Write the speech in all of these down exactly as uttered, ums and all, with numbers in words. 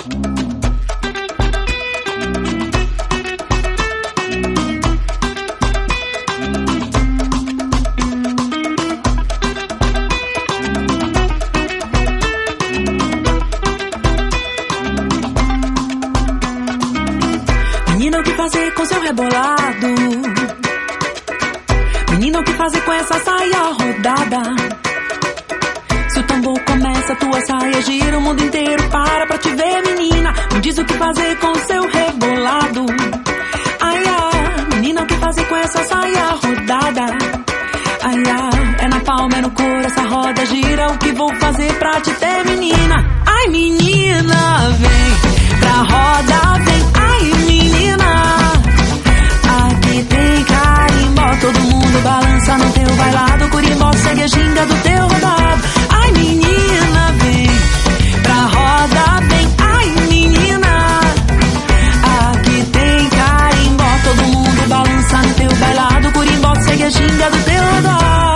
Menina, o que fazer com seu rebolado? Menina, o que fazer com essa saia rodada? Se o tambor começa, tua saia gira, o mundo inteiro para pra te ver, menina. Me diz o que fazer com seu rebolado. Ai, ai, menina, o que fazer com essa saia rodada? Ai, ai, é na palma, é no couro, essa roda gira. O que vou fazer pra te ter, menina? Ai, menina, vem pra roda, vem. Ai, menina, aqui tem carimbó, todo mundo balança no teu bailado. Curimbó segue a ginga do teu rodado. Ai, menina, vem pra roda, vem. Ai, menina, aqui tem carimbó, todo mundo balança no teu bailado. Curimbó segue a ginga do teu rodado.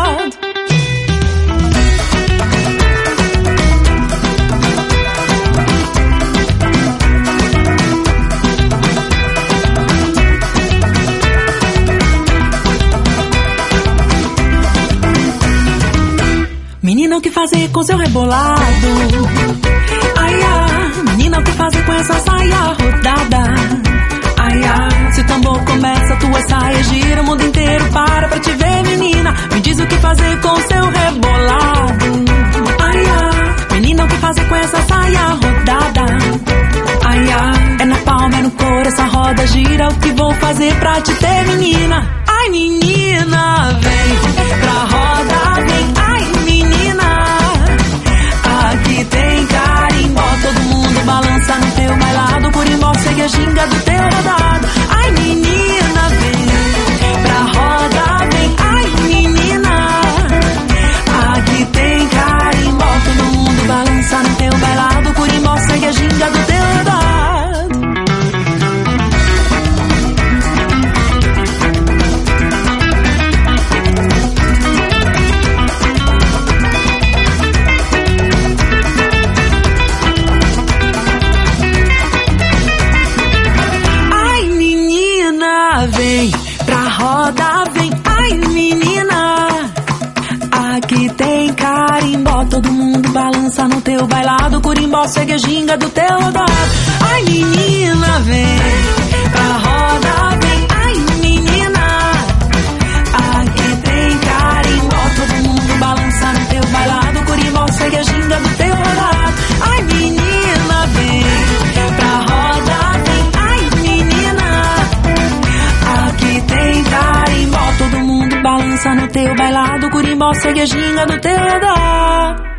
Menina, o que fazer com seu rebolado? Ai, ai, menina, o que fazer com essa saia rodada? Ai, ai, se o tambor começa, tua saia gira, o mundo inteiro para pra te ver, menina. Me diz o que fazer com seu rebolado. Ai, ai, menina, o que fazer com essa saia rodada? Ai, ai, é na palma, é no couro, essa roda gira. O que vou fazer pra te ter, menina? Ai, menina, vem pra roda, vem. Ai, menina, aqui tem carimbó, todo mundo balança no teu bailado. Curimbó segue a ginga do teu rodado. Ai, menina, vem pra roda, vem. Ai, menina, aqui tem carimbó, todo mundo balança no teu bailado. Curimbó segue a ginga do teu rodado. Vem pra roda, vem. Ai, menina, aqui tem carimbó, todo mundo balança no teu bailado. Curimbó segue a ginga do teu rodado. Ai, menina, vem pra roda, vem. Ai, menina, aqui tem carimbó, todo mundo balança no teu bailado. Curimbó segue a ginga do teu rodado. Ai, menina, vem pra roda, vem. Ai, menina, aqui tem carimbó, todo mundo balança no teu bailado. Curimbó segue a ginga do teu rodado.